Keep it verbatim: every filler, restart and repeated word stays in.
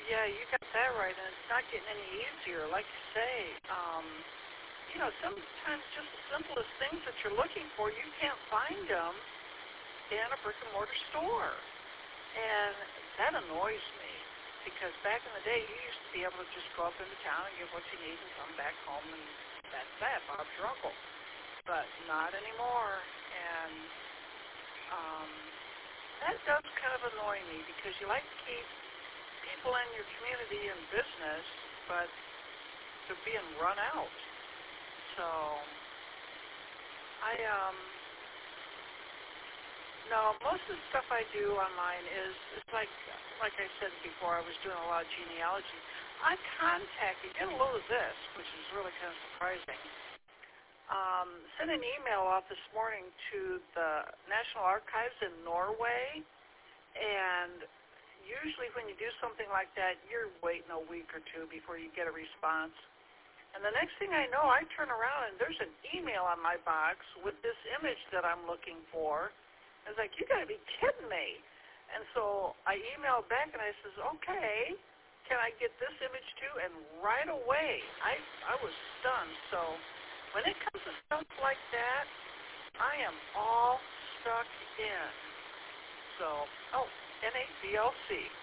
Yeah, you got that right, and it's not getting any easier. Like you say, um, you know, sometimes just the simplest things that you're looking for, you can't find them in a brick and mortar store. And that annoys me because back in the day, you used to be able to just go up into town and get what you need and come back home, and that's that, Bob's your uncle. But not anymore. And um, that does kind of annoy me because you like to keep people in your community and business, but they're being run out. So I um no, most of the stuff I do online is it's like like I said before, I was doing a lot of genealogy. I contacted, get a load of this, which is really kind of surprising. Um, sent an email off this morning to the National Archives in Norway, and usually when you do something like that, you're waiting a week or two before you get a response. And the next thing I know, I turn around and there's an email on my box with this image that I'm looking for. I was like, you got to be kidding me. And so I emailed back and I says, okay, can I get this image too? And right away, I, I was stunned. So when it comes to stuff like that, I am all stuck in. So, oh, N A V L C.